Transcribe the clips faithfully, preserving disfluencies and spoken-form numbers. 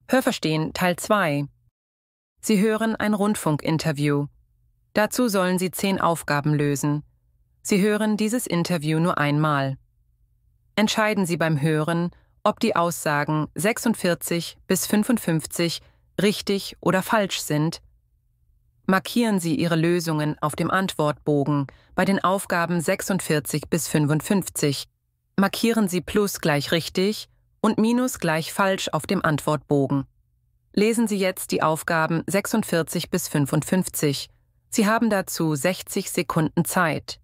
Hörverstehen Teil zwei. Sie hören ein Rundfunkinterview. Dazu sollen Sie zehn Aufgaben lösen. Sie hören dieses Interview nur einmal. Entscheiden Sie beim Hören, ob die Aussagen sechsundvierzig bis fünfundfünfzig richtig oder falsch sind. Markieren Sie Ihre Lösungen auf dem Antwortbogen bei den Aufgaben sechsundvierzig bis fünfundfünfzig. Markieren Sie Plus gleich richtig und Minus gleich falsch auf dem Antwortbogen. Lesen Sie jetzt die Aufgaben sechsundvierzig bis fünfundfünfzig. Sie haben dazu sechzig Sekunden Zeit.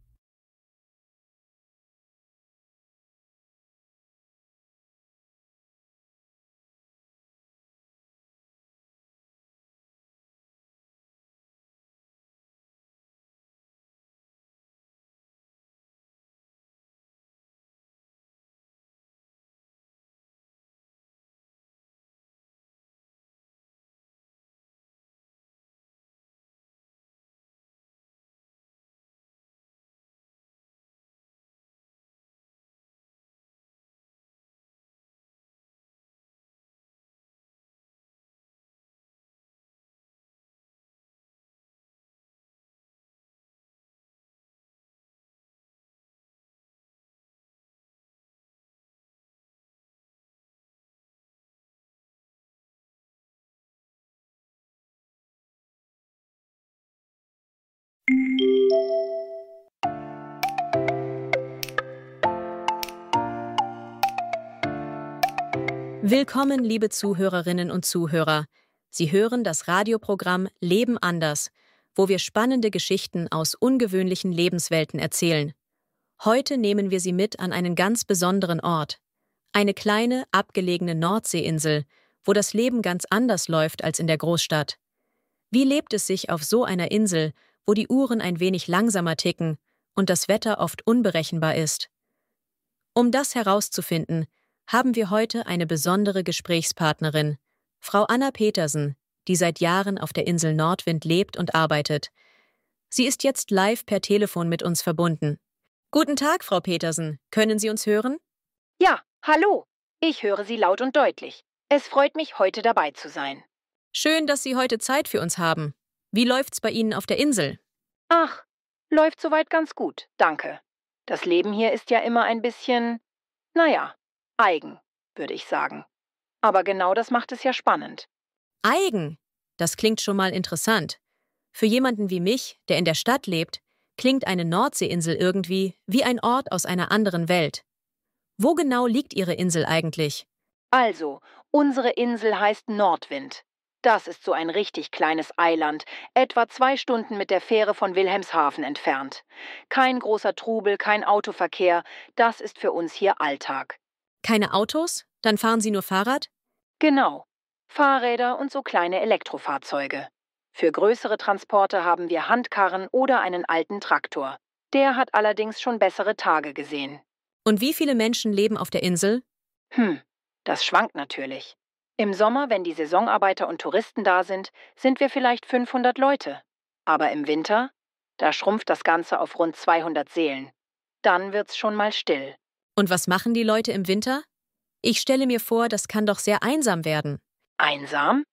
Willkommen, liebe Zuhörerinnen und Zuhörer. Sie hören das Radioprogramm Leben anders, wo wir spannende Geschichten aus ungewöhnlichen Lebenswelten erzählen. Heute nehmen wir Sie mit an einen ganz besonderen Ort. Eine kleine, abgelegene Nordseeinsel, wo das Leben ganz anders läuft als in der Großstadt. Wie lebt es sich auf so einer Insel, wo die Uhren ein wenig langsamer ticken und das Wetter oft unberechenbar ist? Um das herauszufinden, haben wir heute eine besondere Gesprächspartnerin, Frau Anna Petersen, die seit Jahren auf der Insel Nordwind lebt und arbeitet. Sie ist jetzt live per Telefon mit uns verbunden. Guten Tag, Frau Petersen. Können Sie uns hören? Ja, hallo. Ich höre Sie laut und deutlich. Es freut mich, heute dabei zu sein. Schön, dass Sie heute Zeit für uns haben. Wie läuft's bei Ihnen auf der Insel? Ach, läuft soweit ganz gut, danke. Das Leben hier ist ja immer ein bisschen, naja, eigen, würde ich sagen. Aber genau das macht es ja spannend. Eigen? Das klingt schon mal interessant. Für jemanden wie mich, der in der Stadt lebt, klingt eine Nordseeinsel irgendwie wie ein Ort aus einer anderen Welt. Wo genau liegt Ihre Insel eigentlich? Also, unsere Insel heißt Nordwind. Das ist so ein richtig kleines Eiland, etwa zwei Stunden mit der Fähre von Wilhelmshaven entfernt. Kein großer Trubel, kein Autoverkehr, das ist für uns hier Alltag. Keine Autos? Dann fahren Sie nur Fahrrad? Genau. Fahrräder und so kleine Elektrofahrzeuge. Für größere Transporte haben wir Handkarren oder einen alten Traktor. Der hat allerdings schon bessere Tage gesehen. Und wie viele Menschen leben auf der Insel? Hm, das schwankt natürlich. Im Sommer, wenn die Saisonarbeiter und Touristen da sind, sind wir vielleicht fünfhundert Leute. Aber im Winter, da schrumpft das Ganze auf rund zweihundert Seelen. Dann wird's schon mal still. Und was machen die Leute im Winter? Ich stelle mir vor, das kann doch sehr einsam werden. Einsam?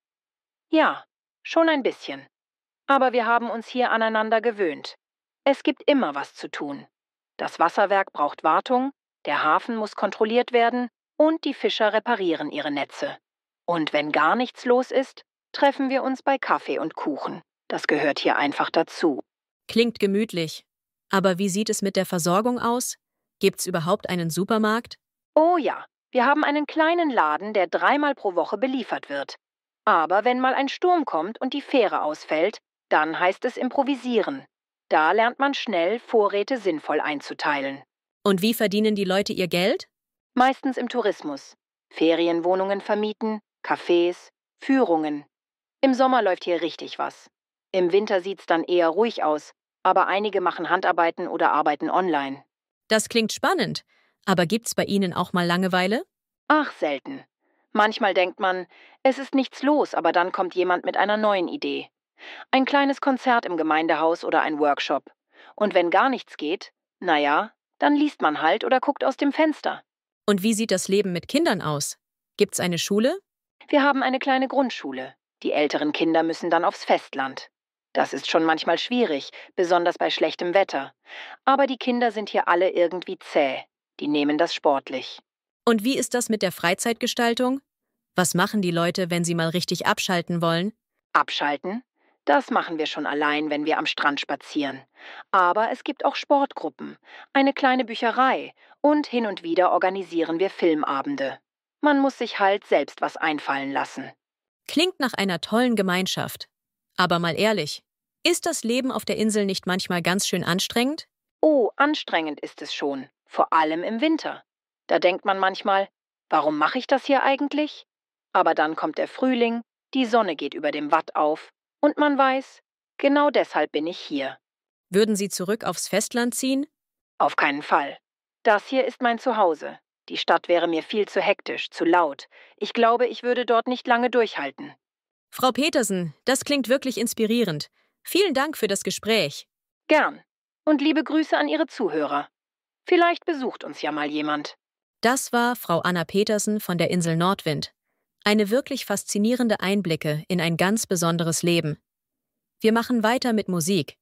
Ja, schon ein bisschen. Aber wir haben uns hier aneinander gewöhnt. Es gibt immer was zu tun. Das Wasserwerk braucht Wartung, der Hafen muss kontrolliert werden und die Fischer reparieren ihre Netze. Und wenn gar nichts los ist, treffen wir uns bei Kaffee und Kuchen. Das gehört hier einfach dazu. Klingt gemütlich. Aber wie sieht es mit der Versorgung aus? Gibt's überhaupt einen Supermarkt? Oh ja, wir haben einen kleinen Laden, der dreimal pro Woche beliefert wird. Aber wenn mal ein Sturm kommt und die Fähre ausfällt, dann heißt es improvisieren. Da lernt man schnell, Vorräte sinnvoll einzuteilen. Und wie verdienen die Leute ihr Geld? Meistens im Tourismus. Ferienwohnungen vermieten, Cafés, Führungen. Im Sommer läuft hier richtig was. Im Winter sieht's dann eher ruhig aus, aber einige machen Handarbeiten oder arbeiten online. Das klingt spannend. Aber gibt's bei Ihnen auch mal Langeweile? Ach, selten. Manchmal denkt man, es ist nichts los, aber dann kommt jemand mit einer neuen Idee. Ein kleines Konzert im Gemeindehaus oder ein Workshop. Und wenn gar nichts geht, naja, dann liest man halt oder guckt aus dem Fenster. Und wie sieht das Leben mit Kindern aus? Gibt's eine Schule? Wir haben eine kleine Grundschule. Die älteren Kinder müssen dann aufs Festland. Das ist schon manchmal schwierig, besonders bei schlechtem Wetter. Aber die Kinder sind hier alle irgendwie zäh. Die nehmen das sportlich. Und wie ist das mit der Freizeitgestaltung? Was machen die Leute, wenn sie mal richtig abschalten wollen? Abschalten? Das machen wir schon allein, wenn wir am Strand spazieren. Aber es gibt auch Sportgruppen, eine kleine Bücherei und hin und wieder organisieren wir Filmabende. Man muss sich halt selbst was einfallen lassen. Klingt nach einer tollen Gemeinschaft. Aber mal ehrlich, ist das Leben auf der Insel nicht manchmal ganz schön anstrengend? Oh, anstrengend ist es schon, vor allem im Winter. Da denkt man manchmal, warum mache ich das hier eigentlich? Aber dann kommt der Frühling, die Sonne geht über dem Watt auf und man weiß, genau deshalb bin ich hier. Würden Sie zurück aufs Festland ziehen? Auf keinen Fall. Das hier ist mein Zuhause. Die Stadt wäre mir viel zu hektisch, zu laut. Ich glaube, ich würde dort nicht lange durchhalten. Frau Petersen, das klingt wirklich inspirierend. Vielen Dank für das Gespräch. Gern. Und liebe Grüße an Ihre Zuhörer. Vielleicht besucht uns ja mal jemand. Das war Frau Anna Petersen von der Insel Nordwind. Eine wirklich faszinierende Einblicke in ein ganz besonderes Leben. Wir machen weiter mit Musik.